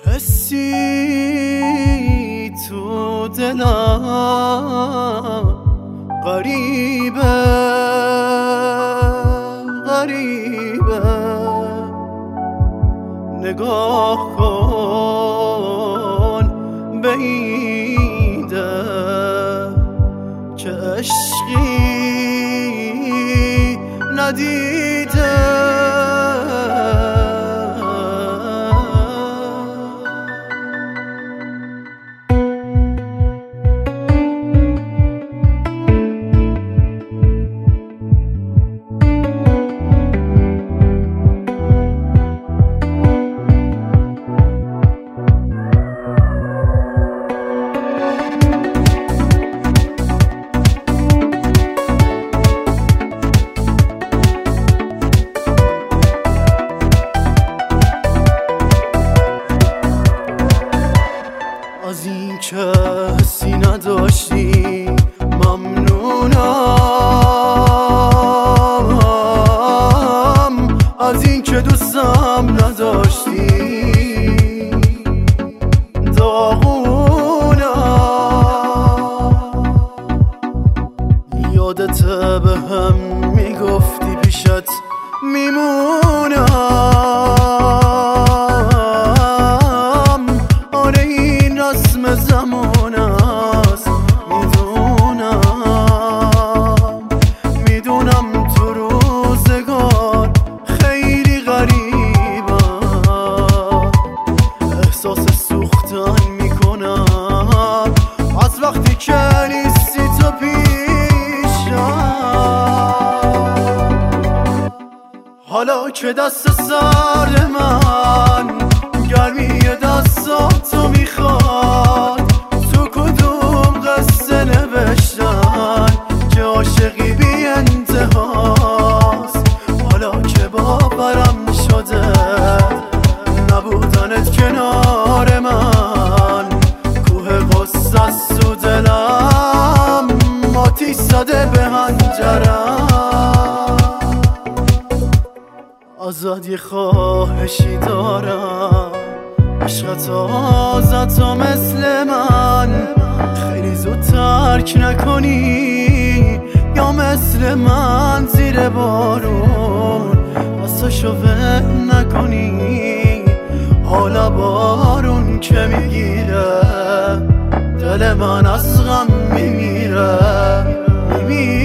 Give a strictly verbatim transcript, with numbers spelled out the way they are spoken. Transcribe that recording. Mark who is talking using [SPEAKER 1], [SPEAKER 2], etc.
[SPEAKER 1] حسی تو دلم غریبه غریبه، نگاه کن به این دل که عشقی ندیده. از این که حسی نداشتی ممنونم، از این که دوستم نداشتی داغونم. یادت به هم میگفتی پیشت میمونم، آره این رسم زمان است. میدونم میدونم تو روزگار خیلی غریبم، احساس سوختن میکنم از وقتی که نیستی تو پیشم. حالا که دست سرد من گرمی دستاتو میخواد، تو کدوم قصه نوشتن که عاشقی بی انتهاست. حالا که باورم شده نبودنت کنار من، کوه غصه است تو دلم آتیش زده به هنجرم. ازت یه خواهشی دارم، عشقت آزتا مثل من خیلی زود ترک نکنی، یا مثل من زیر بارون واسه ول نکنی. حالا بارون که میگیره دل من از غم میمیره میمیره.